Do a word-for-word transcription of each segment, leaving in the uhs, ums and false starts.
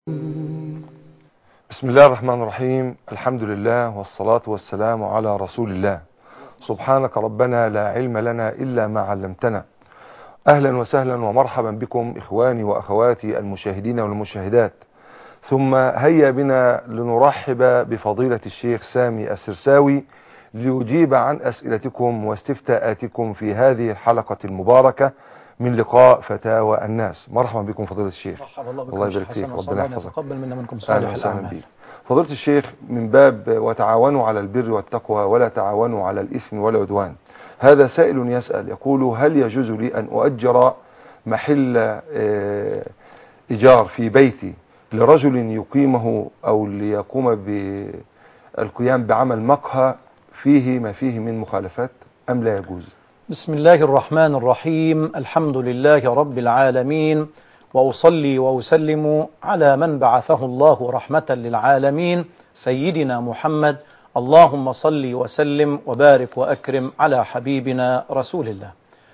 بسم الله الرحمن الرحيم. الحمد لله والصلاة والسلام على رسول الله. سبحانك ربنا لا علم لنا إلا ما علمتنا. أهلا وسهلا ومرحبا بكم إخواني وأخواتي المشاهدين والمشاهدات. ثم هيا بنا لنرحب بفضيلة الشيخ سامي السرساوي ليجيب عن أسئلتكم واستفتاءاتكم في هذه الحلقة المباركة من لقاء فتاوى الناس. مرحبا بكم فضيلة الشيخ. مرحبا الله بكم. الله يبارك فيك، ربنا يحفظك. يتقبل منا منكم صالح الأعمال. فضيلة الشيخ، من باب وتعاونوا على البر والتقوى ولا تعاونوا على الإثم والعدوان، هذا سائل يسأل يقول: هل يجوز لي أن أؤجر محل إيجار في بيتي لرجل يقيمه أو ليقوم بالقيام بعمل مقهى فيه ما فيه من مخالفات أم لا يجوز؟ بسم الله الرحمن الرحيم. الحمد لله رب العالمين، وأصلي وأسلم على من بعثه الله رحمة للعالمين سيدنا محمد. اللهم صل وسلم وبارك وأكرم على حبيبنا رسول الله.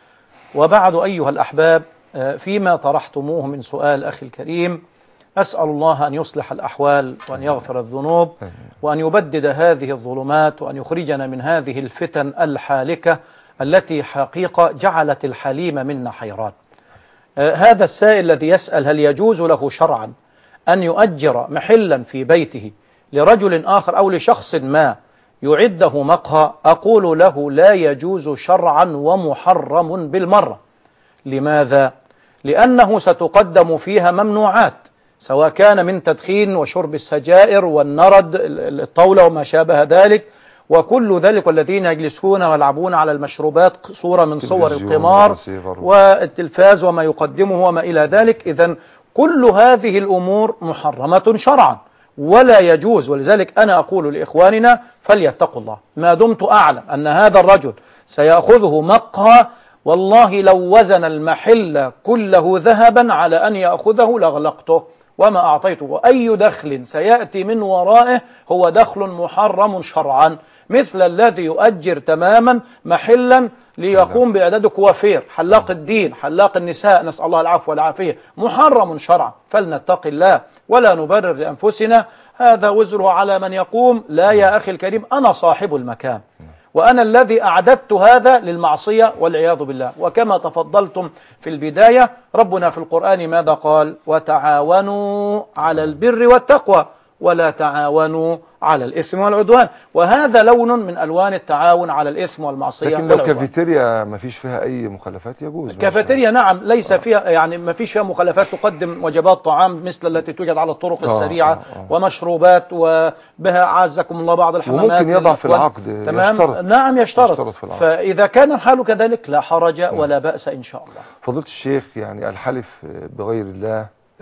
وبعد أيها الأحباب، فيما طرحتموه من سؤال أخي الكريم، أسأل الله أن يصلح الأحوال وأن يغفر الذنوب وأن يبدد هذه الظلمات وأن يخرجنا من هذه الفتن الحالكة التي حقيقة جعلت الحليم منا حيران. آه هذا السائل الذي يسأل: هل يجوز له شرعا أن يؤجر محلا في بيته لرجل آخر أو لشخص ما يعده مقهى؟ أقول له: لا يجوز شرعا ومحرم بالمرة. لماذا؟ لأنه ستقدم فيها ممنوعات، سواء كان من تدخين وشرب السجائر والنرد الطاولة وما شابه ذلك وكل ذلك، والذين يجلسون ويلعبون على المشروبات صورة من صور القمار والتلفاز وما يقدمه وما إلى ذلك. إذن كل هذه الأمور محرمة شرعا ولا يجوز. ولذلك أنا أقول لإخواننا فليتقوا الله. ما دمت أعلم أن هذا الرجل سيأخذه مقهى، والله لو وزن المحل كله ذهبا على أن يأخذه لغلقته وما أعطيته. أي دخل سيأتي من ورائه هو دخل محرم شرعا، مثل الذي يؤجر تماما محلا ليقوم بإعداد كوافير، حلاق الدين، حلاق النساء، نسأل الله العفو والعافية، محرم شرعا. فلنتق الله ولا نبرر لأنفسنا، هذا وزره على من يقوم. لا يا أخي الكريم، أنا صاحب المكان وأنا الذي أعددت هذا للمعصية والعياذ بالله. وكما تفضلتم في البداية، ربنا في القرآن ماذا قال؟ وتعاونوا على البر والتقوى ولا تعاونوا على الإثم والعدوان. وهذا لون من ألوان التعاون على الإثم والمعصية لكن لو كافيتيريا ما فيش فيها أي مخالفات يجوز. كافيتيريا نعم، ليس آه. فيها يعني ما فيش فيها مخالفات، تقدم وجبات طعام مثل التي توجد على الطرق آه السريعة آه آه. ومشروبات وبها عزكم الله بعض الحمامات. وممكن يضع في العقد تمام. يشترط. نعم يشترط, يشترط في العقد. فإذا كان الحال كذلك لا حرج نعم. ولا بأس إن شاء الله. فضيلة الشيخ، يعني الحلف بغير الله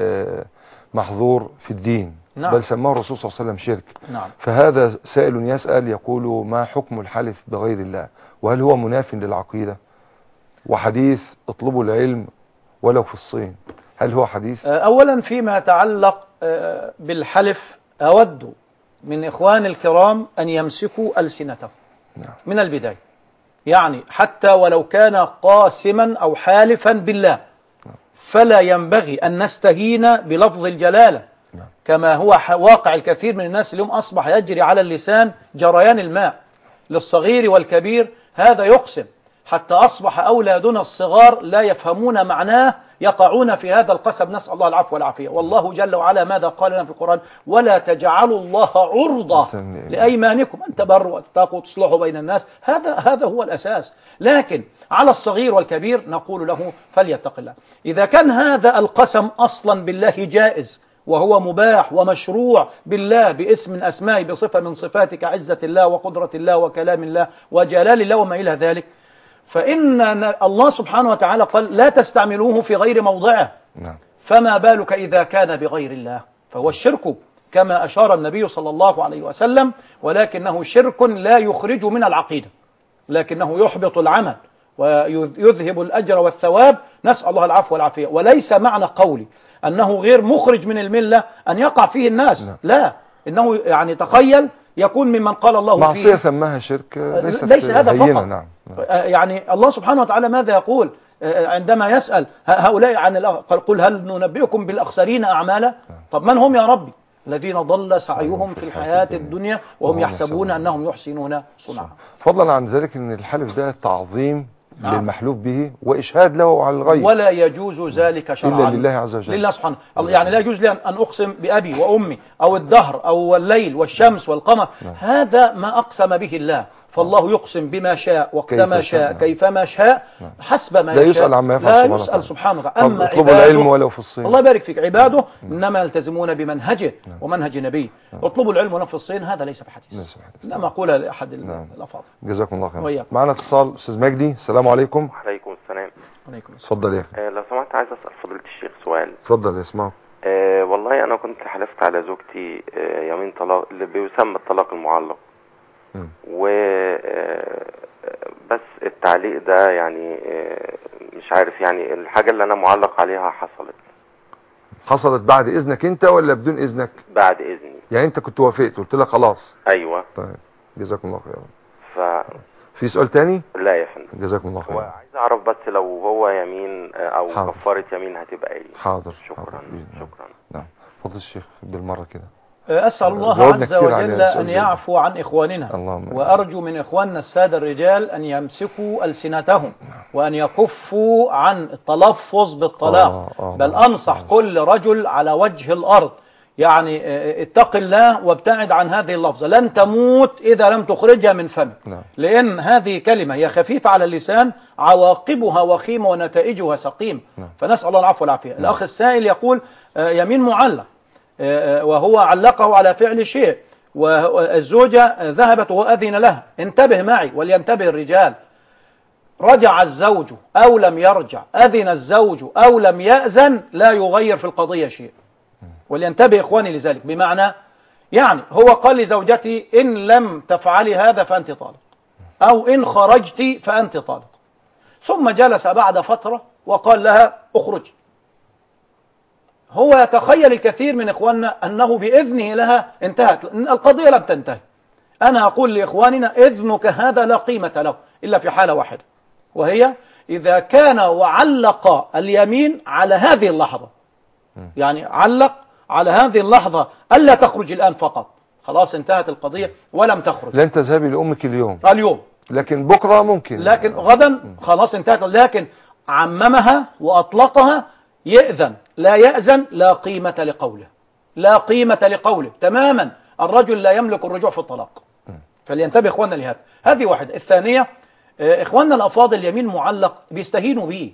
محظور في الدين، نعم. بل سماه الرسول صلى الله عليه وسلم شرك. نعم. فهذا سائل يسأل يقول: ما حكم الحلف بغير الله، وهل هو مناف للعقيدة؟ وحديث اطلبوا العلم ولو في الصين، هل هو حديث؟ أولا فيما يتعلق بالحلف، أود من إخوان الكرام أن يمسكوا ألسنتهم نعم. من البداية، يعني حتى ولو كان قاسما أو حالفا بالله نعم. فلا ينبغي أن نستهين بلفظ الجلالة نعم. كما هو واقع الكثير من الناس اليوم، أصبح يجري على اللسان جريان الماء للصغير والكبير، هذا يقسم، حتى أصبح أولادنا الصغار لا يفهمون معناه، يقعون في هذا القسم، نسأل الله العفو والعافية. والله جل وعلا ماذا قال لنا في القرآن؟ ولا تجعلوا الله عرضة لأيمانكم أن تبروا وتتقوا وتصلحوا بين الناس. هذا هذا هو الأساس. لكن على الصغير والكبير نقول له فليتق الله. إذا كان هذا القسم أصلا بالله جائز وهو مباح ومشروع بالله باسم من أسمائه بصفة من صفاتك، عزة الله وقدرة الله وكلام الله وجلال الله وما إلى ذلك، فإن الله سبحانه وتعالى قال لا تستعملوه في غير موضعه نعم. فما بالك إذا كان بغير الله، فهو الشرك كما أشار النبي صلى الله عليه وسلم، ولكنه شرك لا يخرج من العقيدة، لكنه يحبط العمل ويذهب الأجر والثواب، نسأل الله العفو والعافية. وليس معنى قولي أنه غير مخرج من الملة أن يقع فيه الناس نعم. لا، إنه يعني تخيل يكون ممن قال الله معصية فيه معصية سماها شرك، ليس هذا فقط نعم. يعني الله سبحانه وتعالى ماذا يقول؟ عندما يسأل هؤلاء عن قال قل هل ننبئكم بالأخسرين أعمالا. طب من هم يا ربي؟ الذين ضل سعيهم في الحياة الدنيا وهم يحسبون أنهم يحسنون صنعا. فضلا عن ذلك ان الحلف ده تعظيم نعم. للمحلوف به وإشهاد له على الغيب، ولا يجوز ذلك شرعا إلا لله عز وجل، لله سبحانه. يعني لا يجوز لي أن أقسم بأبي وأمي أو الدهر أو الليل والشمس والقمر. نعم. هذا ما أقسم به الله، فالله يقسم بما شاء وقتما شاء كيفما شاء حسب ما لا يشاء، يسأل عما يفعل، لا سبحانه يسأل سبحانه وتعالى. أما اطلبوا العلم ولو في الصين. الله يبارك فيك. عباده إنما يلتزمون بمنهجه ومنهج نبيه. اطلبوا العلم ولو في الصين، هذا ليس بحديث، إنما أقولها لأحد الأفاضل. جزاكم الله خير. معنا اتصال أستاذ مجدي. السلام عليكم. وعليكم السلام. عليكم السلام. اتفضل يا أخي. آه لو سمحت عايز أسأل فضيلة الشيخ سؤال. اتفضل اسمعه. آه والله أنا كنت حلفت على زوجتي آه يمين طلاق اللي بيسمى الطلاق المعلق، و بس التعليق ده يعني مش عارف، يعني الحاجة اللي أنا معلق عليها حصلت حصلت بعد إذنك أنت ولا بدون إذنك؟ بعد إذني. يعني أنت كنت وافقت قلت لك خلاص؟ أيوة. طيب جزاكم الله خير. ف... في سؤال تاني؟ لا يا فندم. جزاكم الله خير. وعايز أعرف بس لو هو يمين أو حاضر. كفارة يمين هتبقى إيه؟ حاضر. شكرا. حاضر. شكرا. نعم. فضل الشيخ بالمرة كده. أسأل الله عز وجل أن يعفو عن إخواننا، وأرجو من إخواننا السادة الرجال أن يمسكوا ألسنتهم وأن يكفوا عن التلفظ بالطلاق. آه آه بل أنصح آه كل رجل على وجه الأرض يعني اتق الله وابتعد عن هذه اللفظة. لن تموت إذا لم تخرجها من فمك، لأن هذه كلمة هي خفيفة على اللسان، عواقبها وخيمة ونتائجها سقيم. فنسأل الله العفو والعافية. الأخ السائل يقول يمين معلق، وهو علقه على فعل شيء، والزوجة ذهبت وأذن لها. انتبه معي ولينتبه الرجال. رجع الزوج أو لم يرجع، أذن الزوج أو لم يأذن، لا يغير في القضية شيء. ولينتبه إخواني لذلك. بمعنى يعني هو قال لزوجتي إن لم تفعلي هذا فأنت طالق، أو إن خرجت فأنت طالق، ثم جلس بعد فترة وقال لها اخرجي. هو يتخيل الكثير من إخواننا أنه بإذنه لها انتهت. القضية لم تنتهي. أنا أقول لإخواننا إذنك هذا لا قيمة له إلا في حالة واحدة، وهي إذا كان وعلق اليمين على هذه اللحظة. يعني علق على هذه اللحظة ألا تخرج الآن فقط، خلاص انتهت القضية ولم تخرج. لن تذهبي لأمك اليوم اليوم، لكن بكرة ممكن، لكن غدا خلاص انتهت. لكن عممها وأطلقها، يأذن لا يأذن لا قيمة لقوله، لا قيمة لقوله تماما. الرجل لا يملك الرجوع في الطلاق، فلينتبه إخواننا لهذا. هذه واحدة. الثانية، إخواننا الأفاضل يمين معلق بيستهينوا به،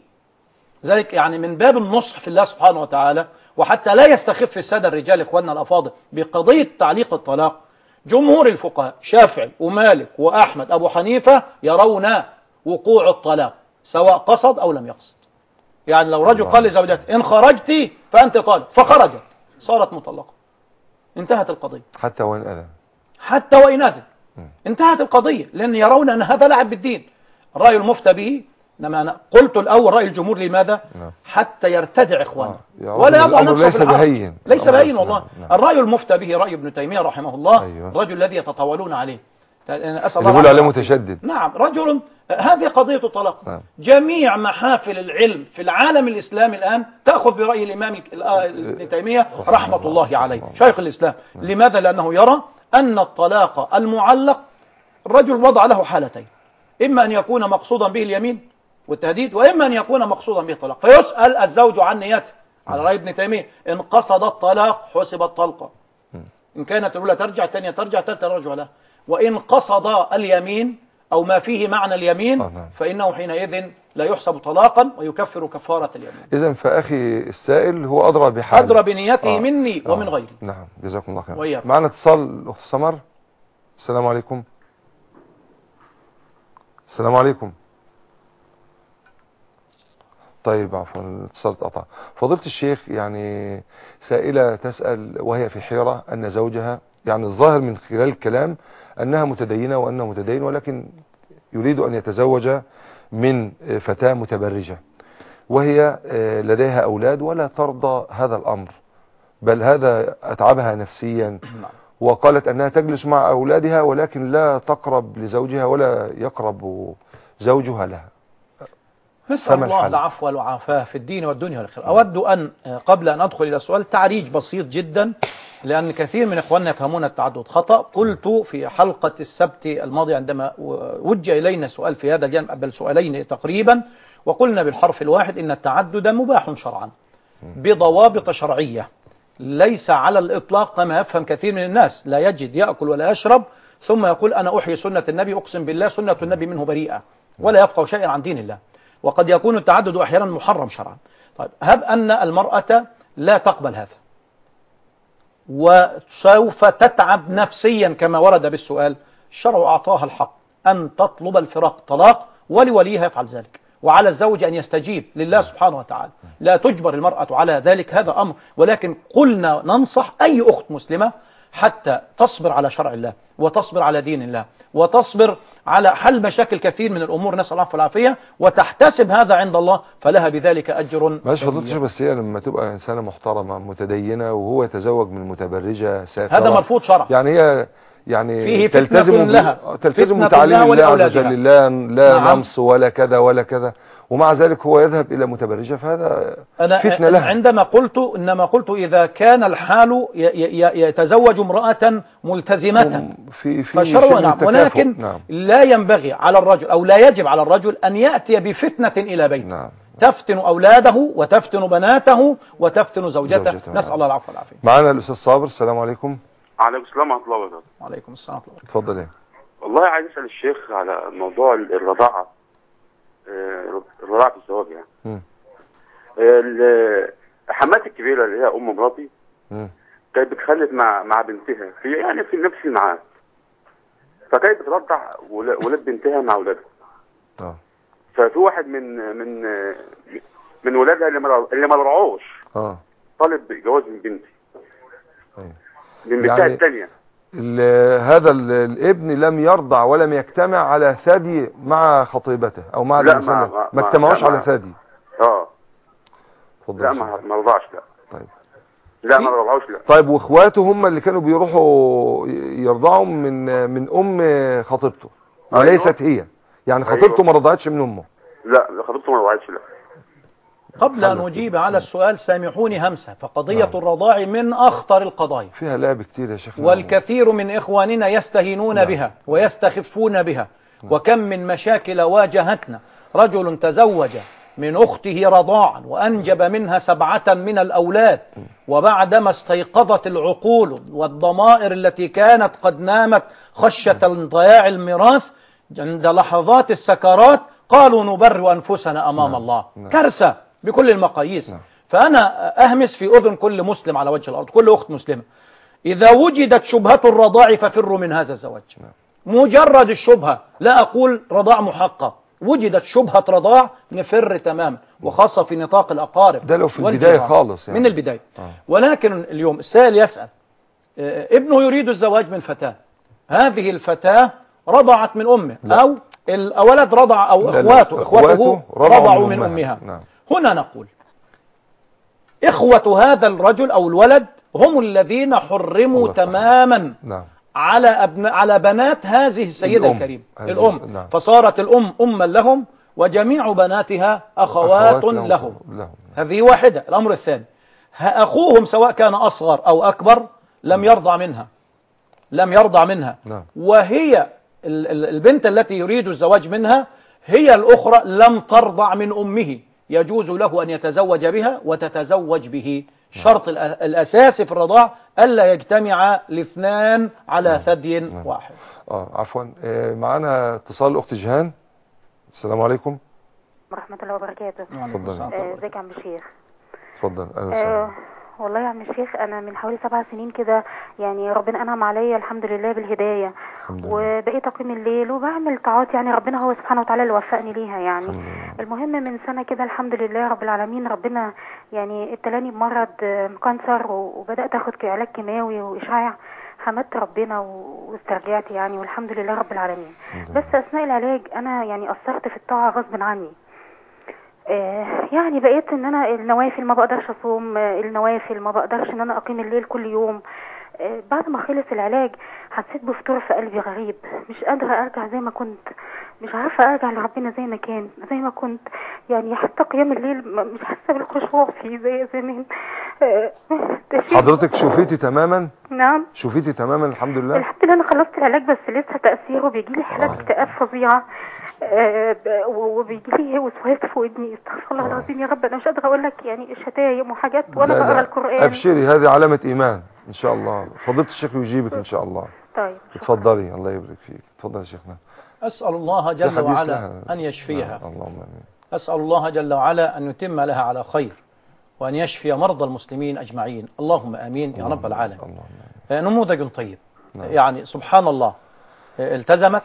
ذلك يعني من باب النصح في الله سبحانه وتعالى، وحتى لا يستخف السادة الرجال إخواننا الأفاضل بقضية تعليق الطلاق. جمهور الفقهاء شافعي ومالك وأحمد أبو حنيفة يرون وقوع الطلاق سواء قصد أو لم يقصد. يعني لو رجل قال لزوجته إن خرجتي فأنت طالق، فخرجت، صارت مطلقة، انتهت القضية. حتى وإن أذن، حتى وإن أذن انتهت القضية، لأن يرون أن هذا لعب بالدين. الرأي المفتى به، إنما أنا قلت الأول رأي الجمهور لماذا؟ حتى يرتدع إخوانه آه. ولا يضع نفسه ليس بهين، ليس بهين والله. نعم. الرأي المفتى به رأي ابن تيمية رحمه الله. أيوة. الرجل الذي يتطاولون عليه، أسأل الله عليه متشدد. نعم، رجل هذه قضية الطلاق. نعم. جميع محافل العلم في العالم الإسلامي الآن تأخذ برأي الإمام ابن تيمية رحمة الله عليه شيخ الإسلام. نعم. لماذا؟ لأنه يرى أن الطلاق المعلق الرجل وضع له حالتين، إما أن يكون مقصودا به اليمين والتهديد، وإما أن يكون مقصودا به الطلاق. فيسأل الزوج عن نيته على رأي ابن تيمية. إن قصد الطلاق حسب الطلقة، إن كانت الأولى ترجع الثانية ترجع الثالثة ترجع لها. وإن قصد اليمين أو ما فيه معنى اليمين فإنه حينئذ لا يحسب طلاقا ويكفر كفارة اليمين. إذن فأخي السائل هو أدرى بحاله، أدرى بنيته آه. مني آه. ومن غيري. نعم جزاكم الله خير. وياك. معنا اتصال أخت سمر. السلام عليكم. السلام عليكم. طيب عفوا الاتصال اتقطع. فضيلة الشيخ، يعني سائلة تسأل وهي في حيرة أن زوجها، يعني الظاهر من خلال الكلام أنها متدينة وأنه متدين، ولكن يريد أن يتزوج من فتاة متبرجة، وهي لديها أولاد ولا ترضى هذا الأمر، بل هذا أتعبها نفسيا، وقالت أنها تجلس مع أولادها ولكن لا تقرب لزوجها ولا يقرب زوجها لها. نسأل الله العفو والعافية في الدين والدنيا والآخرة. أود أن قبل أن أدخل إلى السؤال تعريج بسيط جدا، لأن كثير من إخواننا يفهمون التعدد خطأ. قلت في حلقة السبت الماضي عندما وجه إلينا سؤال في هذا الجانب، بل سؤالين تقريبا، وقلنا بالحرف الواحد إن التعدد مباح شرعا بضوابط شرعية، ليس على الإطلاق كما يفهم كثير من الناس، لا يجد يأكل ولا يشرب ثم يقول أنا أحيي سنة النبي، أقسم بالله سنة النبي منه بريئة، ولا يفقه شيئا عن دين الله. وقد يكون التعدد أحيانا محرم شرعا. طيب هب أن المرأة لا تقبل هذا وسوف تتعب نفسيا كما ورد بالسؤال، الشرع أعطاها الحق أن تطلب الفراق طلاق، ولوليها يفعل ذلك، وعلى الزوج أن يستجيب لله سبحانه وتعالى، لا تجبر المرأة على ذلك، هذا أمر. ولكن قلنا ننصح أي أخت مسلمة حتى تصبر على شرع الله، وتصبر على دين الله، وتصبر على حل مشاكل كثير من الأمور، نسأل الله العافية، وتحتسب هذا عند الله، فلها بذلك أجر. ماشي فضلتش، بس هي لما تبقى إنسانة محترمة متدينة وهو يتزوج من متبرجة سافرة، هذا مرفوض شرعا. يعني هي يعني فيه تلتزم فتنة لها، تلتزم فتنة تعليم لها الله عز ولأولادها. وجل، لا لا نعم. نمص ولا كذا ولا كذا، ومع ذلك هو يذهب إلى متبرجة، فهذا أنا فتنة لها. عندما قلت إنما قلت إذا كان الحال ي- ي- يتزوج امرأة ملتزمة في في فشرع، شيء نعم. من ولكن نعم. لا ينبغي على الرجل أو لا يجب على الرجل أن يأتي بفتنة إلى بيته، نعم. تفتن أولاده وتفتن بناته وتفتن زوجته، زوجته. نسأل الله العفو والعافية. معنا الأستاذ صابر، السلام عليكم. عليكم السلام ورحمة الله وبركاته. وعليكم السلام ورحمة الله. اتفضل. ايه والله عايز أسأل الشيخ على موضوع الرضاعة، آه، الرضاعة في الزواج يعني. مم. ال- حماتي الكبيرة اللي هي أم مراتي مم. كانت بتخلف مع مع بنتها في يعني في نفس الميعاد، فكانت بترضع ولا- ولاد بنتها مع ولادها. اه ففي واحد من من من ولادها اللي ما اللي ما رضعوش اه طالب جواز من بنتي، أيوة. من بنتها يعني الثانية. ال- هذا ال- الابن لم يرضع ولم يجتمع على ثدي مع خطيبته او مع لا، الانسان، ما- ده. ما- ما ما- اجتمعوش لا، على ما- ثدي. اه اتفضل لا يا ما شيخ. ما رضعش، لا طيب لا ما رضعوش، لا. طيب واخواته هم اللي كانوا بيروحوا يرضعوا من من ام خطيبته وليست هي، يعني خطيبته أيوة. ما رضعتش من امه. لا خطيبته ما رضعتش، لا. قبل أن أجيب على السؤال سامحوني همسة، فقضية نعم. الرضاع من أخطر القضايا، فيها لعب كتير يا شيخ، والكثير من إخواننا يستهينون نعم. بها ويستخفون بها. نعم. وكم من مشاكل واجهتنا، رجل تزوج من أخته رضاعا وأنجب منها سبعة من الأولاد، وبعدما استيقظت العقول والضمائر التي كانت قد نامت خشية ضياع الميراث، عند لحظات السكرات قالوا نبرئ أنفسنا أمام نعم. الله. نعم. كارثة بكل المقاييس. نعم. فأنا أهمس في أذن كل مسلم على وجه الأرض، كل أخت مسلمة، إذا وجدت شبهة الرضاع ففروا من هذا الزواج. نعم. مجرد الشبهة، لا أقول رضاع محقق، وجدت شبهة رضاع نفر تماما، وخاصة في نطاق الأقارب، ده لو في البداية خالص يعني. من البداية. آه. ولكن اليوم السائل يسأل، ابنه يريد الزواج من فتاة، هذه الفتاة رضعت من أمه، لا. أو الولد رضع، أو إخواته إخواته رضعوا من أمها. نعم. هنا نقول إخوة هذا الرجل أو الولد هم الذين حرموا تماما. نعم. على أبناء على بنات هذه السيدة الأم. الكريمة الأم. نعم. فصارت الأم أما لهم وجميع بناتها أخوات, أخوات لهم, لهم. لهم. هذه واحدة. الأمر الثاني، أخوهم سواء كان أصغر أو أكبر لم يرضع منها لم يرضع منها نعم. وهي البنت التي يريد الزواج منها هي الأخرى لم ترضع من أمه، يجوز له أن يتزوج بها وتتزوج به. شرط الأساسي في الرضاع ألا يجتمع الاثنان على ثدي نعم. واحد. آه عفوا، آه معنا اتصال الأخت جيهان. السلام عليكم ورحمة الله وبركاته. ازيك يا عم الشيخ؟ اتفضل. آه والله يا عم الشيخ، انا من حوالي سبع سنين كده يعني ربنا انعم عليا الحمد لله بالهدايه، وبقيت اقيم الليل وبعمل طاعات، يعني ربنا هو سبحانه وتعالى اللي وفقني ليها يعني. المهم من سنه كده الحمد لله رب العالمين ربنا يعني ابتلاني بمرض كانسر، وبدات اخد علاج كيماوي واشعاع. حمدت ربنا واسترجعت يعني، والحمد لله رب العالمين. بس اثناء العلاج انا يعني قصرت في الطاعه غصب عني، يعني بقيت ان انا النوافل ما بقدرش اصوم، النوافل ما بقدرش ان انا اقيم الليل كل يوم، آه، بعد ما خلص العلاج حسيت بفتور في قلبي غريب، مش قادرة ارجع زي ما كنت، مش عارفة ارجع لربنا زي ما كان زي ما كنت، يعني حتى قيام الليل م- مش حاسة بالخشوع فيه زي زمان. آه، ده شيء- حضرتك شوفيتي تماما؟ نعم شوفيتي تماما الحمد لله. الحمد لله، انا خلصت العلاج بس لسه تأثيره بيجي لي حالات اكتئاب فظيعة، آه، ب- وبيجي لي وسواس في ودني. استغفر الله العظيم يا رب، انا مش قادرة اقول لك يعني شتايم وحاجات وانا لا بقرا لا القرآن. ابشري، هذه علامة ايمان ان شاء الله. فضيلة الشيخ يجيبك ان شاء الله. طيب اتفضلي، الله يبارك فيك. اتفضل يا شيخنا. أسأل الله في جل حديث وعلا لها. أن يشفيها. نعم، اللهم امين. أسأل الله جل وعلا أن يتم لها على خير، وأن يشفي مرضى المسلمين أجمعين، اللهم آمين يا رب العالمين. اللهم آمين. نموذج طيب. نعم. يعني سبحان الله، التزمت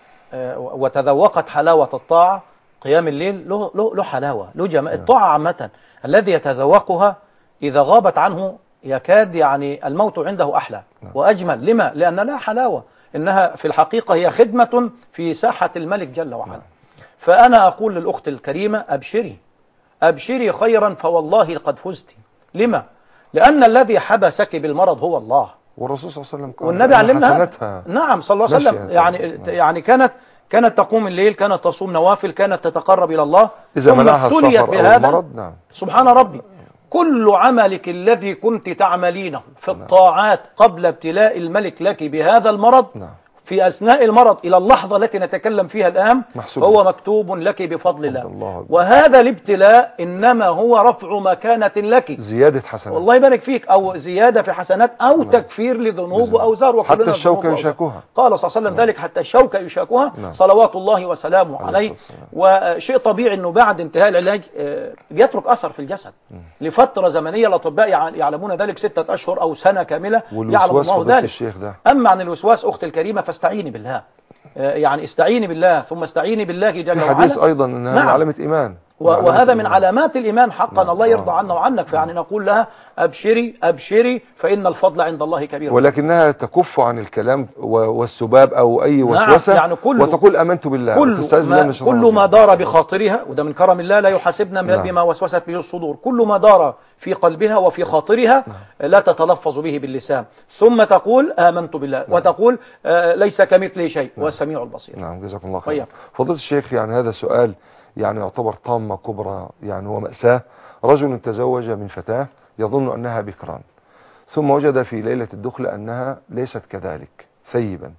وتذوقت حلاوة الطاعة. قيام الليل له, له, له حلاوة، له جمال. الطاعة عامة الذي يتذوقها إذا غابت عنه يكاد يعني الموت عنده أحلى وأجمل. لما؟ لأن لها حلاوة، إنها في الحقيقة هي خدمة في ساحة الملك جل وعلا. فأنا أقول للأخت الكريمة أبشري أبشري خيرا، فوالله قد فزت. لما؟ لأن الذي حبسك بالمرض هو الله، والرسول صلى الله عليه وسلم قال والنبي علمنا. حسنتها. نعم صلى الله عليه وسلم. ماشية. يعني نعم. يعني كانت كانت تقوم الليل، كانت تصوم نوافل، كانت تتقرب إلى الله. إذا ثم منعها ابتليت السفر أو بهذا. المرض. نعم. سبحان ربي، كل عملك الذي كنت تعملينه في الطاعات قبل ابتلاء الملك لك بهذا المرض، نعم. في أثناء المرض إلى اللحظة التي نتكلم فيها الآن، محسوب. هو مكتوب لك بفضل الله. الله. وهذا الابتلاء إنما هو رفع مكانة لك، زيادة حسنات. والله يبارك فيك، أو زيادة في حسنات، أو نعم. تكفير لذنوب وأوزار. حتى الشوكة يشاكوها. قال صلى الله عليه وسلم ذلك، حتى الشوكة يشاكوها. نعم. صلوات الله وسلامه عليه. وشيء طبيعي أنه بعد انتهاء العلاج يترك أثر في الجسد لفترة زمنية. الأطباء يعلمون ذلك، ستة أشهر أو سنة كاملة يعلم الله ذلك. الشيخ ده. أما عن الوسواس أختي الكريمة فاستعيني بالله، يعني استعيني بالله ثم استعيني بالله جل وعلا. في حديث أيضا أنها نعم. من علامة إيمان، وهذا من علامات الإيمان حقا. نعم. الله يرضى عنا وعنك. فيعني نقول لها أبشري أبشري فإن الفضل عند الله كبير. ولكنها تكف عن الكلام والسباب أو أي وسوسة. نعم. يعني كل وتقول أمنت بالله، كل ما, كل ما دار بخاطرها، وده من كرم الله لا يحاسبنا نعم. بما وسوست به الصدور. كل ما دار في قلبها وفي خاطرها نعم. لا تتلفظ به باللسان، ثم تقول آمنت بالله نعم. وتقول آه ليس كمثله شيء نعم. والسميع البصير. نعم جزاكم الله خير. فضيلة الشيخ، يعني هذا سؤال يعني يعتبر طامة كبرى يعني ومأساة. رجل تزوج من فتاة يظن أنها بكران، ثم وجد في ليلة الدخل أنها ليست كذلك ثيبا،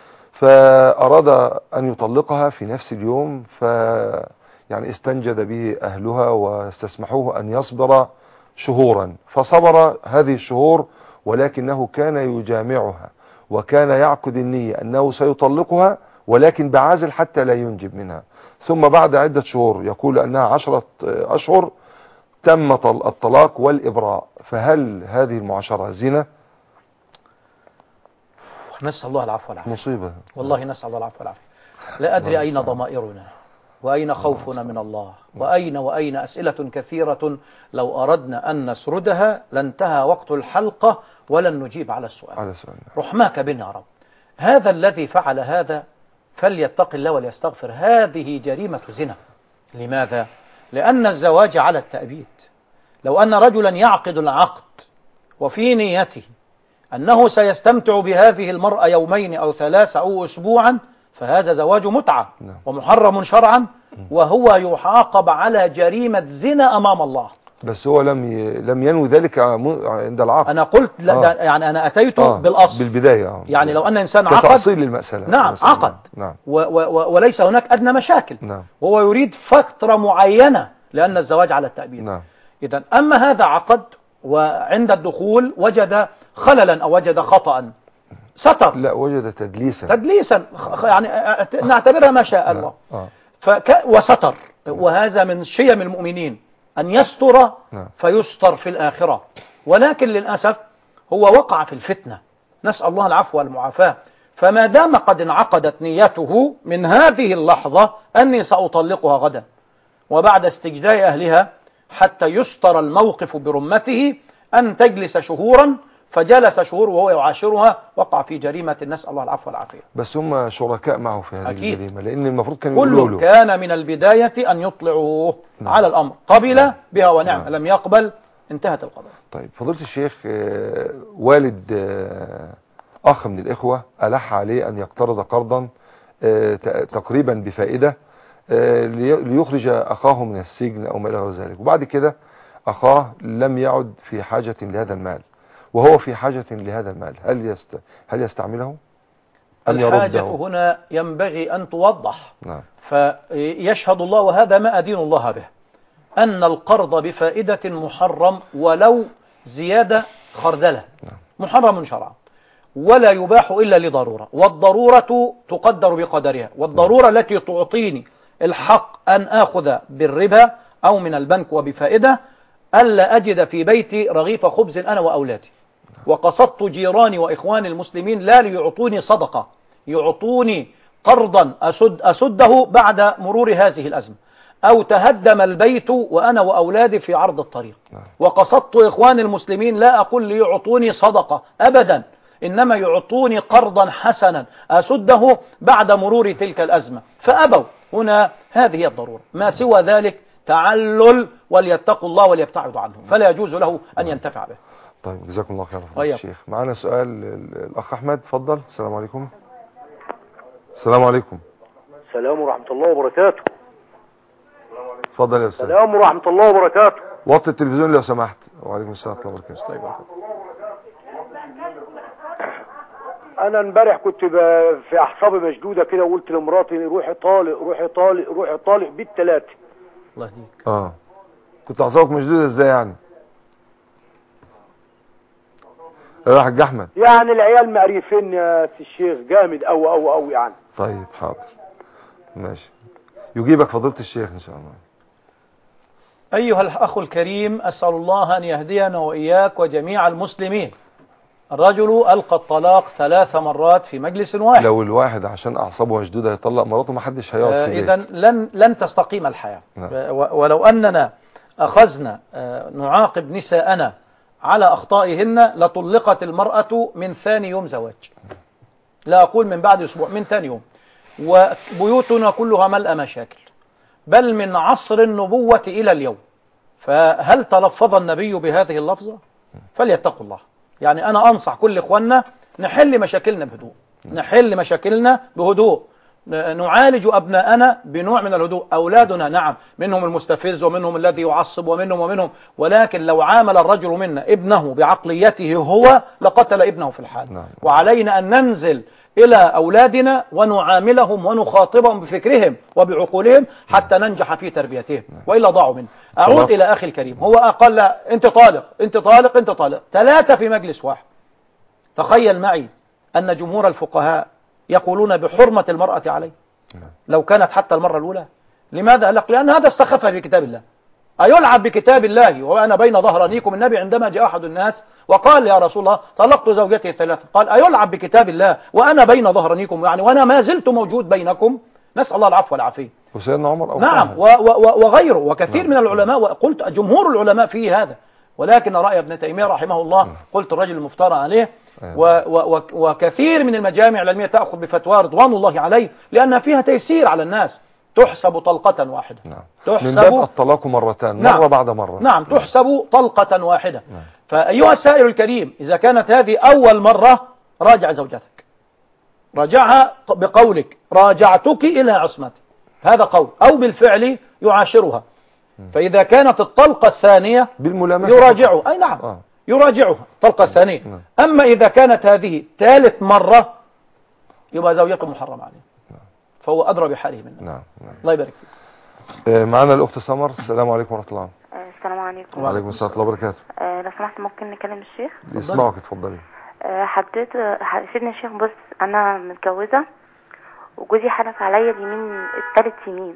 فأراد أن يطلقها في نفس اليوم. ف يعني استنجد به أهلها واستسمحوه أن يصبر شهورا، فصبر هذه الشهور، ولكنه كان يجامعها وكان يعقد النية أنه سيطلقها، ولكن بعازل حتى لا ينجب منها. ثم بعد عدة شهور يقول أنها عشرة أشهر تم الطلاق والإبراء. فهل هذه المعاشرة زنا؟ نسأل الله العفو والعافية. مصيبة والله نسأل الله العفو والعافية. لا أدري أين ضمائرنا، وأين خوفنا من الله، وأين وأين أسئلة كثيرة لو أردنا أن نسردها لانتهى وقت الحلقة ولن نجيب على السؤال. على سؤال. رحماك بنا يا رب. هذا الذي فعل هذا فليتق الله وليستغفر. هذه جريمة زنا. لماذا؟ لأن الزواج على التأبيد. لو أن رجلا يعقد العقد وفي نيته أنه سيستمتع بهذه المرأة يومين أو ثلاثة أو أسبوعا، فهذا زواج متعة ومحرم شرعا، وهو يعاقب على جريمة زنا أمام الله. بس هو لم ي... لم ينوي ذلك عند العقد. أنا قلت لا آه. يعني أنا أتيت آه. بالأصل بالبداية. آه. يعني لو أن إنسان عقد كتأصيل للمسألة. نعم المسألة. عقد نعم. و... و... وليس هناك أدنى مشاكل. نعم. وهو يريد فترة معينة لأن الزواج على التأبيد. نعم. إذن أما هذا عقد وعند الدخول وجد خللا أو وجد خطأ، ستر. لا، وجد تدليسا. تدليسا يعني نعتبرها ما شاء الله. آه. فك... وستر. وهذا من شيم المؤمنين أن يستر فيستر في الآخرة. ولكن للأسف هو وقع في الفتنة، نسأل الله العفو والمعافاة. فما دام قد انعقدت نيته من هذه اللحظة أني سأطلقها غدا، وبعد استجداء أهلها حتى يستر الموقف برمته أن تجلس شهورا، فجلس شهور وهو يعاشرها، وقع في جريمة، نسأل الله العفو والعافية. بس هم شركاء معه في هذه أكيد. الجريمة، لأن المفروض كان يقولوا له. كل كان من البداية أن يطلعوه نعم. على الأمر، قبل نعم. بها ونعم. نعم. لم يقبل انتهت القضية. طيب فضيلة الشيخ، آه، والد آه، أخ من الإخوة ألح عليه أن يقترض قرضا آه، ت- تقريبا بفائدة آه، لي- ليخرج أخاه من السجن أو ما إلى غير ذلك، وبعد كده أخاه لم يعد في حاجة لهذا المال وهو في حاجة لهذا المال، هل يست... هل يستعمله أم الحاجة يرده؟ هنا ينبغي أن توضح، نعم. فيشهد الله وهذا ما أدين الله به أن القرض بفائدة محرم ولو زيادة خردلة، محرم شرعا، ولا يباح إلا لضرورة، والضرورة تقدر بقدرها، والضرورة التي تعطيني الحق أن آخذ بالربا أو من البنك وبفائدة ألا أجد في بيتي رغيف خبز أنا وأولادي، وقصدت جيراني وإخواني المسلمين لا ليعطوني صدقة، يعطوني قرضا أسد أسده بعد مرور هذه الأزمة، أو تهدم البيت وأنا وأولادي في عرض الطريق، وقصدت إخواني المسلمين لا أقول ليعطوني صدقة أبدا، إنما يعطوني قرضا حسنا أسده بعد مرور تلك الأزمة، فأبوا. هنا هذه هي الضرورة، ما سوى ذلك تعلل، وليتقوا الله وليبتعدوا عنه، فلا يجوز له أن ينتفع به. طيب جزاكم الله خير طيب. الشيخ. معنا سؤال ال- الأخ أحمد، اتفضل. السلام عليكم. السلام عليكم. السلام ورحمة الله وبركاته. اتفضل يا أستاذ. السلام ورحمة الله وبركاته. وطي التلفزيون لو سمحت. وعليكم السلام ورحمة الله وبركاته. طيب. أنا امبارح كنت ب- في أعصابي مشدودة كده، وقلت لمراتي روحي طالق روحي طالق روحي طالق بالثلاثة. الله يهديك. اه كنت أعصابك مشدودة ازاي يعني؟ يا حاج أحمد. يعني العيال معرفين يا سي الشيخ جامد أو أو أو يعني. طيب حاضر ماشي، يجيبك فضيلة الشيخ إن شاء الله. أيها الأخ الكريم، أسأل الله أن يهدينا وإياك وجميع المسلمين. الرجل ألقى الطلاق ثلاث مرات في مجلس واحد. لو الواحد عشان أعصابه مشدودة يطلق مراته ما حدش هيقعد في البيت. إذا لن لن تستقيم الحياة. نعم. و- ولو أننا أخذنا آه، نعاقب نساءنا على أخطائهن لطلقت المرأة من ثاني يوم زواج، لا أقول من بعد أسبوع، من ثاني يوم. وبيوتنا كلها ملأ مشاكل، بل من عصر النبوة إلى اليوم. فهل تلفظ النبي بهذه اللفظة؟ فليتقوا الله. يعني أنا أنصح كل إخواننا نحل مشاكلنا بهدوء، نحل مشاكلنا بهدوء، ن- نعالج أبناءنا بنوع من الهدوء. أولادنا نعم منهم المستفز ومنهم الذي يعصب ومنهم ومنهم، ولكن لو عامل الرجل منا ابنه بعقليته هو لقتل ابنه في الحال. نعم. وعلينا أن ننزل إلى أولادنا ونعاملهم ونخاطبهم بفكرهم وبعقولهم حتى ننجح في تربيتهم، وإلا ضاعوا منه. أعود طلاق. إلى أخي الكريم، هو أقل أنت طالق أنت طالق أنت طالق ثلاثة في مجلس واحد. تخيل معي أن جمهور الفقهاء يقولون بحرمة المرأة عليه لو كانت حتى المرة الأولى. لماذا؟ لك لأن هذا استخف بكتاب الله. أيلعب بكتاب الله وأنا بين ظهرانيكم؟ النبي عندما جاء أحد الناس وقال يا رسول الله طلقت زوجتي الثلاثة، قال أيلعب بكتاب الله وأنا بين ظهرانيكم، يعني وأنا ما زلت موجود بينكم؟ نسأل الله العفو والعافية. وسيدنا عمر أو نعم و و وغيره وكثير من العلماء، وقلت جمهور العلماء فيه هذا، ولكن رأي ابن تيمية رحمه الله قلت الرجل المفترى عليه، و و وكثير من المجامع العلمية تأخذ بفتوى رضوان الله عليه لأن فيها تيسير على الناس. تحسب طلقة واحدة. نعم. تحسب من باب الطلاق مرتان، مرة نعم. بعد مرة. نعم تحسب طلقة واحدة. نعم. فأيها السائل الكريم، إذا كانت هذه أول مرة راجع زوجتك، راجعها بقولك راجعتك إلى عصمتي، هذا قول، أو بالفعل يعاشرها. فإذا كانت الطلقة الثانية بالملامسة يراجعه، أي نعم آه. يراجعها الطلقة الثانية. نعم. أما إذا كانت هذه ثالث مرة يبقى زوجته محرم عليه، فهو أدرى بحاله منه. نعم. نعم. الله يبارك فيك. آه، معنا الأخت سمر. السلام عليكم ورحمة الله. آه، السلام عليكم. وعليكم السلام ورحمة الله وبركاته. آه، لو سمحت ممكن نكلم الشيخ؟ يسمعك اتفضلي. آه، حضرتك آه، سيدنا الشيخ، بص انا متجوزه وجوزي حلف عليا اليمين الثالث يمين.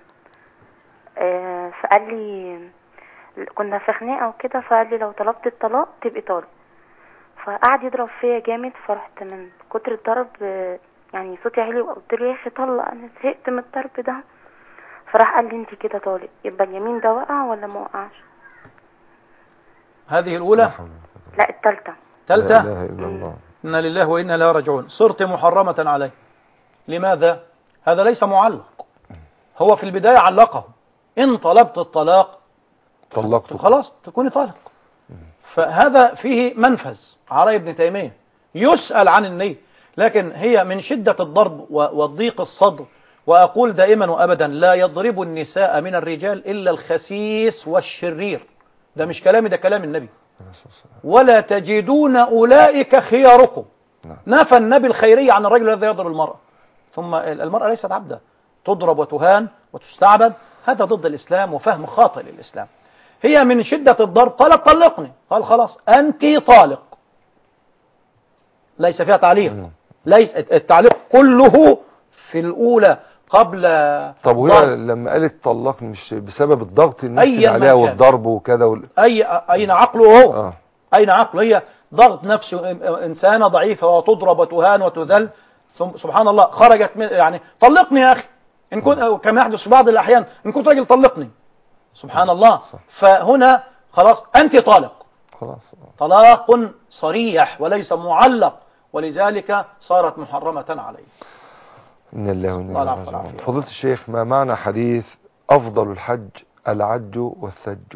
آه، فقال لي كنا في خناقه وكده، فقال لي لو طلبت الطلاق تبقي طالق. فقعد يضرب فيا جامد، فرحت من كتر الضرب آه، يعني صوتي عالي وقلت له يا اخي طلق، انا زهقت من الضرب ده. فراح قال لي انت كده طالق، يبقى اليمين ده وقع ولا ما وقعش؟ هذه الأولى. لا الثالثه. لا ثالثة. إله إلا الله. إنا لله وإنا إليه راجعون. صرت محرمة عليه. لماذا؟ هذا ليس معلق، هو في البداية علقه. إن طلبت الطلاق طلقته خلاص تكوني طالق. فهذا فيه منفذ على ابن تيمية يسأل عن النية، لكن هي من شدة الضرب والضيق الصدر. وأقول دائما وأبدا لا يضرب النساء من الرجال إلا الخسيس والشرير. ده مش كلامي، ده كلام النبي. ولا تجدون أولئك خياركم. نفى النبي الخيرية عن الرجل الذي يضرب المرأة. ثم المرأة ليست عبدا تضرب وتهان وتستعبد، هذا ضد الإسلام وفهم خاطئ للإسلام. هي من شدة الضرب قالت طلقني، قال خلاص أنت طالق، ليس فيها تعليق، ليس التعليق كله في الأولى قبل. طب وهي لما قالت طلقني مش بسبب الضغط النفسي عليها والضرب وكذا وال... أي أين عقله هو؟ آه. أين عقله؟ هي ضغط نفسي، إنسانة ضعيفة وتضرب وتهان وتذل، ثم سبحان الله خرجت من يعني طلقني يا أخي إن كنت، كما يحدث في بعض الأحيان، إن كنت راجل طلقني. سبحان الله. صح. فهنا خلاص أنت طالق، خلاص طلاق صريح وليس معلق، ولذلك صارت محرمة عليه. إن الله وإنا إليه راجعون. فضيلة الشيخ، ما معنى حديث أفضل الحج العج والثج؟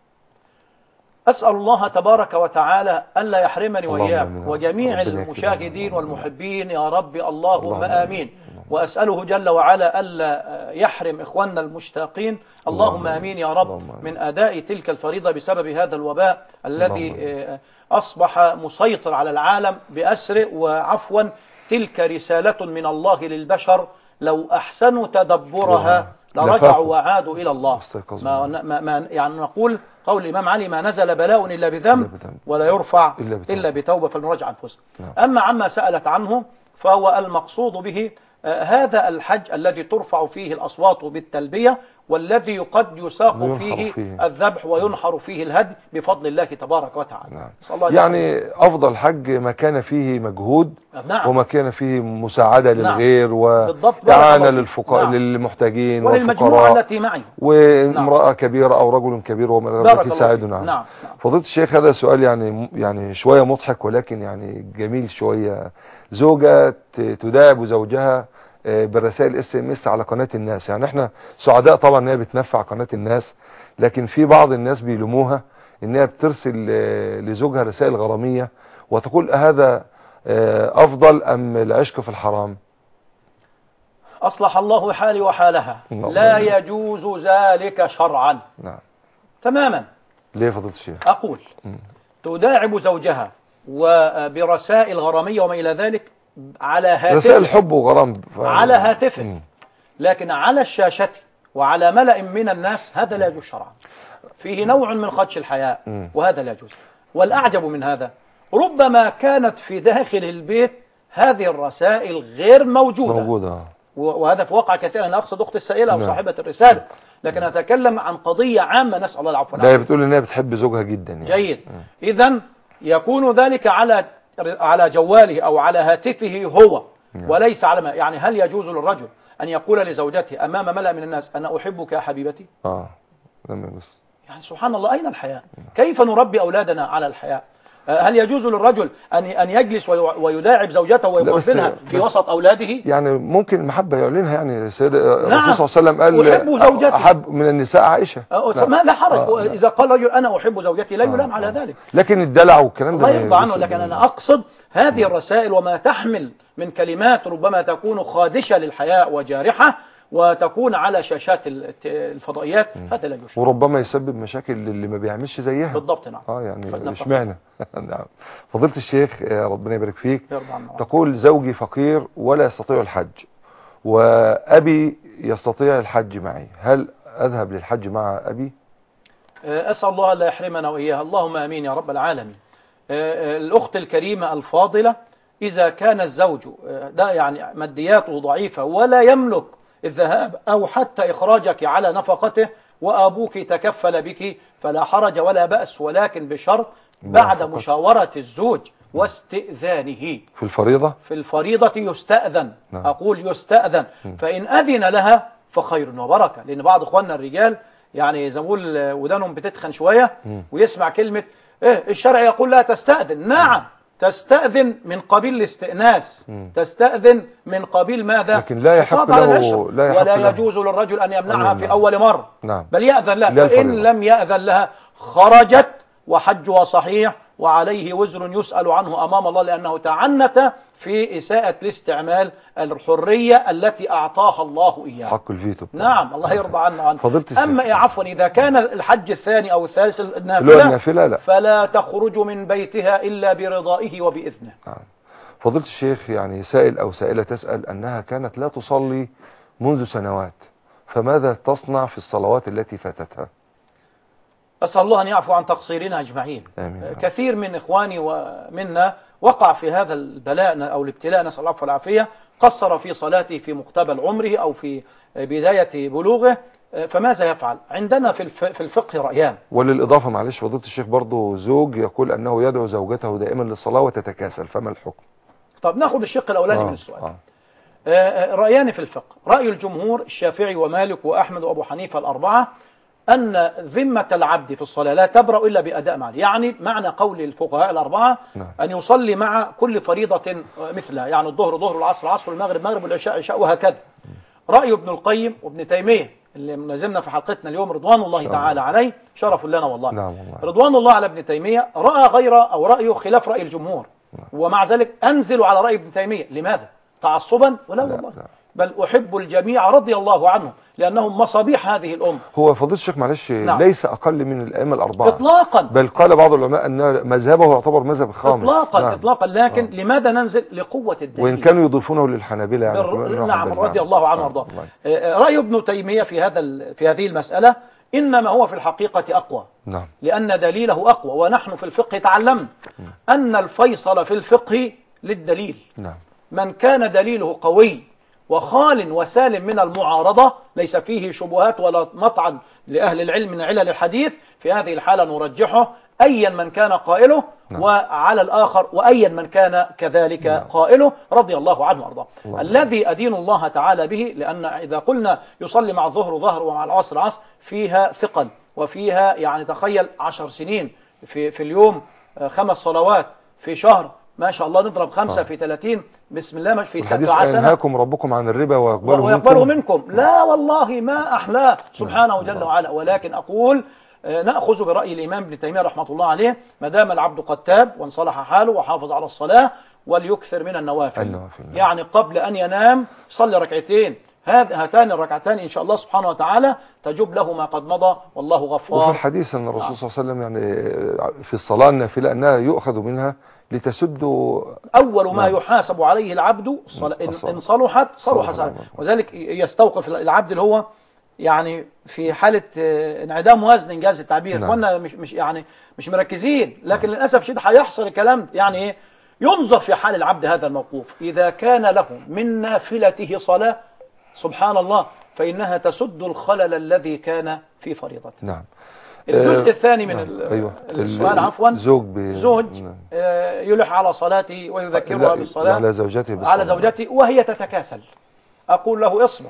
أسأل الله تبارك وتعالى ألا يحرمني وإياكم وجميع المشاهدين والمحبين يا رب، اللهم آمين. وأسأله جل وعلا ألا يحرم إخواننا المشتاقين، اللهم آمين يا رب، من أداء تلك الفريضة بسبب هذا الوباء الذي أصبح مسيطر على العالم بأسره. وعفوا تلك رسالة من الله للبشر، لو أحسنوا تدبرها لرجعوا وعادوا إلى الله. ما ما ما يعني نقول قول الإمام علي: ما نزل بلاء إلا بذنب ولا يرفع إلا بتوبة، فلنرجع أنفسنا. أما عما سألت عنه فهو المقصود به آه هذا الحج الذي ترفع فيه الأصوات بالتلبية، والذي قد يساق فيه, فيه الذبح وينحر فيه الهدي بفضل الله تبارك وتعالى. نعم. الله يعني أفضل حج ما كان فيه مجهود. نعم. وما كان فيه مساعدة نعم. للغير وإعانة للفقراء. نعم. للمحتاجين وللمجموعة التي معي، وامرأة نعم. كبيرة أو رجل كبير وما يساعدنا. نعم. نعم. فضيلة الشيخ، هذا سؤال يعني يعني شوية مضحك ولكن يعني جميل شوية. زوجة تداعب زوجها بالرسائل اس ام اس على قناة الناس. يعني احنا سعداء طبعا ان هي بتنفع قناة الناس، لكن في بعض الناس بيلوموها ان هي بترسل لزوجها رسائل غرامية وتقول هذا افضل ام العشق في الحرام؟ اصلح الله حالي وحالها. لا يجوز ذلك شرعا. نعم. تماما. ليه فضيلة الشيخ؟ اقول م. تداعب زوجها وبرسائل غرامية وما الى ذلك على هاتف، رسائل حب وغرام على هاتفه، لكن على الشاشة وعلى ملأ من الناس هذا لا يجوز شرعا، فيه نوع من خدش الحياء، وهذا لا يجوز. والأعجب من هذا ربما كانت في داخل البيت هذه الرسائل غير موجودة, موجودة. وهذا في واقع كثير. أنا أقصد أخت السائلة أو صاحبة الرسالة، لكن أتكلم عن قضية عامة نسأل الله العفو والعافية. لا، بتقول إنها بتحب زوجها جدا يعني. جيد. إذن يكون ذلك على على جواله أو على هاتفه هو، وليس على ما يعني. هل يجوز للرجل أن يقول لزوجته أمام ملأ من الناس أنا أحبك يا حبيبتي؟ آه لم يجوز. يعني سبحان الله، أين الحياء؟ كيف نربي أولادنا على الحياء؟ هل يجوز للرجل أن أن يجلس ويداعب زوجته ويقبلها في وسط أولاده؟ يعني ممكن المحبة يعلنها. يعني سيد نعم. الرسول صلى الله عليه وسلم قال أحب زوجتي، أحب من النساء عائشة. ما لا حرج. آه إذا قال رجل أنا أحب زوجتي لا يلام آه على ذلك. لكن الدلع والكلام ده الله يرضى عنه. لكن أنا أقصد هذه الرسائل وما تحمل من كلمات ربما تكون خادشة للحياء وجارحة وتكون على شاشات الفضائيات، هذا لا يجوز، وربما يسبب مشاكل للي ما بيعملش زيها. بالضبط. نعم. اه يعني اشمعنى. نعم. فضيلة الشيخ ربنا يبارك فيك، يرضى تقول زوجي فقير ولا يستطيع الحج وأبي يستطيع الحج معي، هل أذهب للحج مع أبي؟ أسأل الله لا يحرمنا وإياها، اللهم آمين يا رب العالمين. الأخت الكريمة الفاضلة، إذا كان الزوج ده يعني مادياته ضعيفة ولا يملك الذهاب أو حتى إخراجك على نفقته وأبوك تكفل بك فلا حرج ولا بأس، ولكن بشرط بعد مشاورة الزوج واستئذانه. في الفريضة؟ في الفريضة يستأذن. نعم. أقول يستأذن. فإن أذن لها فخير وبركة، لأن بعض إخواننا الرجال يعني زي ما بقول ودانهم بتتخن شوية ويسمع كلمة إيه الشرع يقول لا تستأذن. نعم تستأذن من قبيل الاستئناس، تستأذن من قبيل ماذا؟ لكن لا يحق له لا يحق ولا له. يجوز للرجل أن يمنعها في أول مرة. نعم. بل يأذن لها، فإن لم يأذن لها خرجت وحجها صحيح وعليه وزر يسأل عنه أمام الله لأنه تعنت في إساءة الاستعمال الحرية التي أعطاها الله إياه. حق الفيتو بتاع. نعم الله يرضى عنه عنه. فضلت الشيخ. أما إيه عفوا إذا كان الحج الثاني أو الثالث اللي هو النافلة النافلة لا. فلا تخرج من بيتها إلا برضائه وبإذنه. نعم. فضلت الشيخ يعني سائل أو سائلة تسأل أنها كانت لا تصلي منذ سنوات، فماذا تصنع في الصلوات التي فاتتها؟ أسأل الله أن يعفو عن تقصيرنا أجمعين. آمين. كثير من إخواني ومنا وقع في هذا البلاء أو الابتلاء، نسأل الله والعافية، قصر في صلاته في مقتبل عمره أو في بداية بلوغه، فماذا يفعل؟ عندنا في في الفقه رأيان. وللإضافة معلش فضيلة الشيخ برضه زوج يقول أنه يدعو زوجته دائما للصلاة وتتكاسل، فما الحكم؟ طب ناخذ الشق الأولاني آه. من السؤال. آه. آه رأيان في الفقه. رأي الجمهور الشافعي ومالك وأحمد وأبو حنيفة الأربعة أن ذمة العبد في الصلاة لا تبرأ إلا بأداء معنى، يعني معنى قول الفقهاء الأربعة نعم. أن يصلي مع كل فريضة مثلها، يعني الظهر ظهر والعصر عصر والمغرب مغرب والعشاء عشاء وهكذا. رأي ابن القيم وابن تيمية اللي نزلنا في حلقتنا اليوم رضوان الله تعالى عليه، شرف لنا والله. نعم والله. رضوان الله على ابن تيمية رأى غير أو رأيه خلاف رأي الجمهور، ومع ذلك أنزل على رأي ابن تيمية. لماذا؟ تعصبا؟ ولا لا والله لا. بل أحب الجميع رضي الله عنهم لأنهم مصابيح هذه الأمة. هو فضيلة الشيخ معلش نعم. ليس أقل من الأئمة الأربعة إطلاقا، بل قال بعض العلماء أن مذهبه يعتبر مذهب خامس. إطلاقا نعم. إطلاقا لكن آه. لماذا ننزل؟ لقوة الدليل. وإن كانوا يضيفونه للحنابلة يعني بر... نعم رضي الله عنه وارضاه. رأي ابن تيمية في هذا ال... في هذه المسألة إنما هو في الحقيقة أقوى. نعم. لأن دليله أقوى، ونحن في الفقه تعلمنا أن الفيصل في الفقه للدليل. نعم. من كان دليله قوي وخال وسالم من المعارضة، ليس فيه شبهات ولا مطعن لأهل العلم من علل الحديث، في هذه الحالة نرجحه أيا من كان قائله. نعم. وعلى الآخر وأيا من كان كذلك. نعم. قائله رضي الله عنه وارضاه. الذي أدين الله تعالى به، لأن إذا قلنا يصلي مع الظهر ظهر ومع العصر عصر فيها ثقل، وفيها يعني تخيل عشر سنين في, في اليوم خمس صلوات في شهر، ما شاء الله نضرب خمسة آه. في ثلاثين بسم الله مش في سبع سنة. ينهاكم ربكم عن الربا ويقبله ويقبله منكم. منكم لا والله ما أحلاه سبحانه جل وعلا. ولكن أقول نأخذ برأي الإمام ابن تيمية رحمة الله عليه، ما دام العبد قد تاب وانصلح حاله وحافظ على الصلاة وليكثر من النوافل. النوافل يعني قبل أن ينام صلي ركعتين، هاتان الركعتان إن شاء الله سبحانه وتعالى تجب له ما قد مضى والله غفار. وفي الحديث أن الرسول صلى الله عليه وسلم يعني في الصلاة النافلة أنها يؤخذ منها لتسد أول ما يحاسب عليه العبد إن صلحت صلح صلح. وذلك يستوقف العبد اللي هو يعني في حالة انعدام وزن إنجاز التعبير. نعم. وانا مش مش يعني مش مركزين، لكن نعم. للأسف شديد هيحصل الكلام يعني إيه؟ ينظر في حال العبد هذا الموقوف، إذا كان له من نافلته صلاة سبحان الله فإنها تسد الخلل الذي كان في فريضته. نعم. الجزء آه الثاني من نعم. أيوة. السؤال عفوا زوج ب... زوج آه يلح على صلاته ويذكرها بالصلاة على زوجته بالصلاة. على زوجته وهي تتكاسل. أقول له اصبر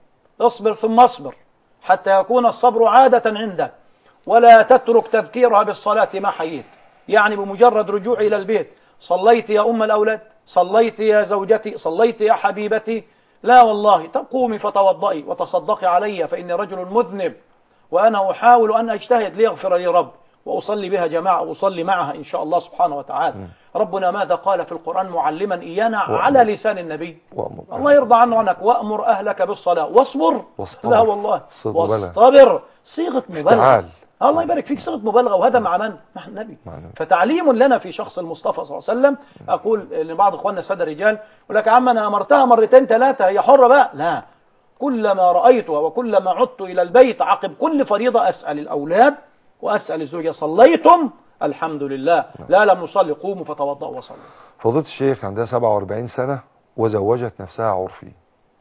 اصبر ثم اصبر حتى يكون الصبر عادة عندك، ولا تترك تذكيرها بالصلاة ما حييت. يعني بمجرد رجوع إلى البيت صليت يا أم الأولاد، صليت يا زوجتي، صليت يا حبيبتي، لا والله تقومي فتوضئي وتصدقي علي فإني رجل مذنب وأنا أحاول أن أجتهد ليغفر لي رب، وأصلي بها جماعة وأصلي معها إن شاء الله سبحانه وتعالى. م. ربنا ماذا قال في القرآن معلما إيانا وأمر. على لسان النبي وأمر. الله يرضى عنه عنك وأمر أهلك بالصلاة واصبر. لا والله واصطبر صيغة مبالغة. الله يبارك فيك صيغة مبالغة، وهذا مع من؟ مع النبي. مع النبي. فتعليم لنا في شخص المصطفى صلى الله عليه وسلم. أقول لبعض إخواننا السادة الرجال يقول لك يا عم أنا أمرتها مرتين ثلاثة هي حرة بقى. لا، كلما رأيتها وكلما عدت إلى البيت عقب كل فريضة أسأل الأولاد وأسأل الزوجة صليتم؟ الحمد لله. لا لم نصلي قوموا فتوضأوا وصلوا. فضيلة الشيخ عندها سبعة وأربعين سنة وزوجت نفسها عرفي.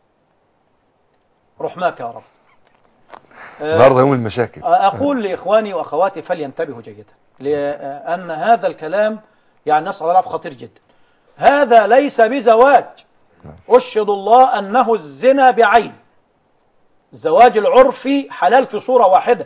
رحماك يا رب. النهارده يوم المشاكل. أقول لإخواني وأخواتي فلينتبهوا جيدا، لأن هذا الكلام يعني نسأل الله خطير جدا. هذا ليس بزواج. أشهد الله أنه الزنا بعين. الزواج العرفي حلال في صورة واحدة،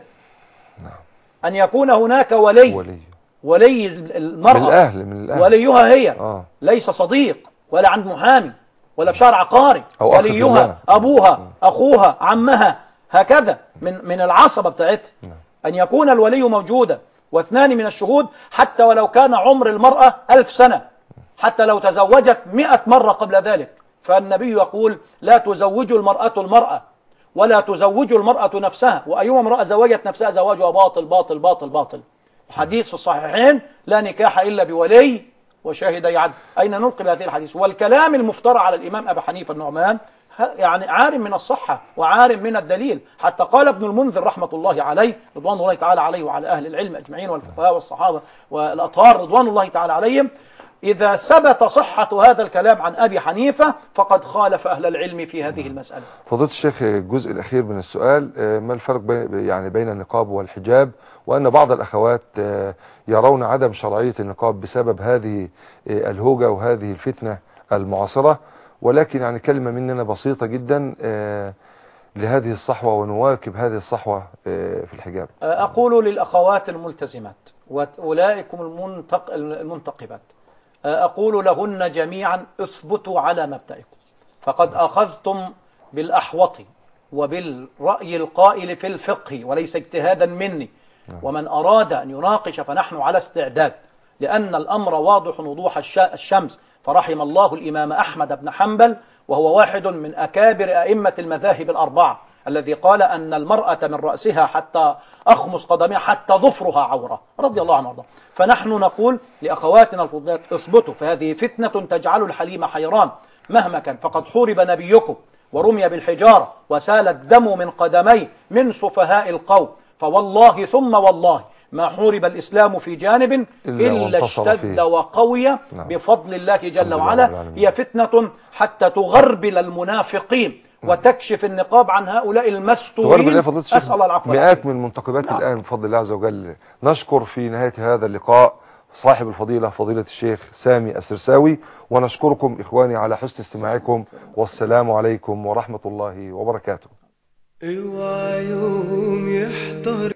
أن يكون هناك ولي ولي, ولي المرأة من الأهل من الأهل وليها هي آه. ليس صديق ولا عند محامي ولا بشار عقاري، وليها أبوها أخوها عمها هكذا من من العصبة بتاعتها. أن يكون الولي موجودا واثنان من الشهود حتى ولو كان عمر المرأة ألف سنة، حتى لو تزوجت مئة مرة قبل ذلك. فالنبي يقول لا تزوج المرأة المرأة ولا تزوج المرأة نفسها، وأيما امرأة زوجت نفسها زواجها باطل باطل باطل باطل. حديث في الصحيحين لا نكاح إلا بولي وشاهدي عدل. أين نلقي بهذه الحديث؟ والكلام المفترى على الإمام أبي حنيفة النعمان يعني عار من الصحة وعار من الدليل. حتى قال ابن المنذر رحمة الله عليه رضوان الله تعالى عليه وعلى أهل العلم أجمعين والفقهاء والصحابة والأطهار رضوان الله تعالى عليهم: إذا ثبت صحة هذا الكلام عن أبي حنيفة فقد خالف أهل العلم في هذه المسألة. فضيلة الشيخ، الجزء الأخير من السؤال، ما الفرق بين يعني بين النقاب والحجاب، وأن بعض الأخوات يرون عدم شرعية النقاب بسبب هذه الهوجة وهذه الفتنة المعاصرة، ولكن يعني كلمة مننا بسيطة جدا لهذه الصحوة ونواكب هذه الصحوة في الحجاب. أقول للأخوات الملتزمات وأولئكم المنتق المنتقبات، أقول لهن جميعا اثبتوا على مبدئكم، فقد أخذتم بالأحوط وبالرأي القائل في الفقه وليس اجتهادا مني، ومن أراد أن يناقش فنحن على استعداد، لأن الأمر واضح وضوح الشمس. فرحم الله الإمام أحمد بن حنبل وهو واحد من أكابر أئمة المذاهب الأربعة الذي قال أن المرأة من رأسها حتى أخمص قدمها حتى ظفرها عورة رضي الله عنه وارضاه. فنحن نقول لأخواتنا الفضلات اثبتوا، فهذه فتنة تجعل الحليم حيران مهما كان. فقد حورب نبيكم ورمي بالحجارة وسال الدم من قدميه من سفهاء القوم، فوالله ثم والله ما حورب الإسلام في جانب إلا اشتد وقوي بفضل الله جل وعلا. هي فتنة حتى تغربل المنافقين وتكشف النقاب عن هؤلاء المستورين. أسأل الله العفو. مئات من المنتقبات نعم. الآن بفضل الله عز وجل. نشكر في نهاية هذا اللقاء صاحب الفضيلة فضيلة الشيخ سامي السرساوي، ونشكركم إخواني على حسن استماعكم، والسلام عليكم ورحمة الله وبركاته.